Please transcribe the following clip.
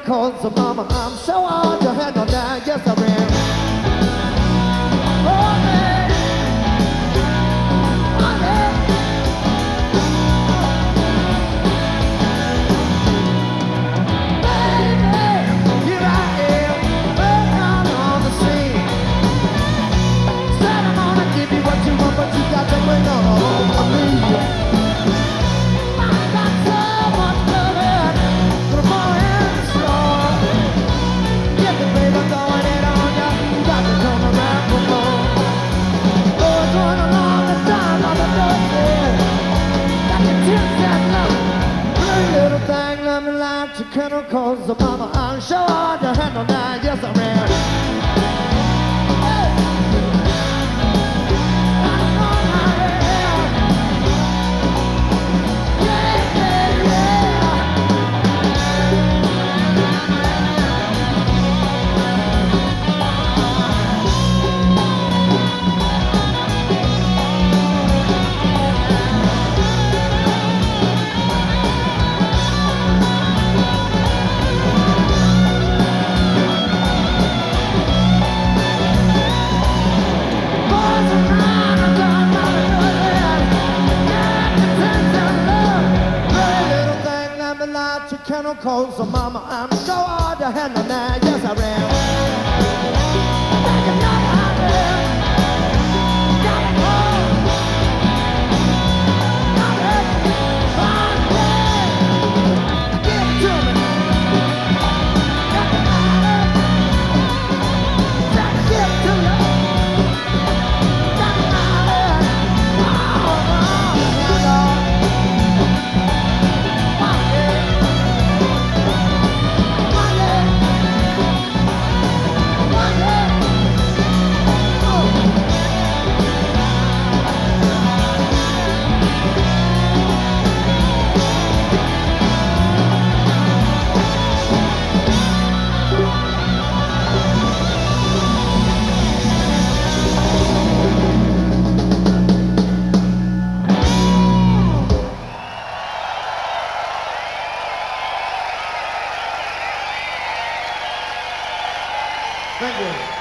cause of mama, I'm so hard to handle now, yes I am. Oh man, oh man. Baby, here I am, right out on the scene. Said I'm gonna give you what you want, but you got to bring on home to me. Chemicals, mama, I'm sure hard to handle now, yes I am. Chemicals, mama, I'm so hard to handle now, yes I am. Thank you.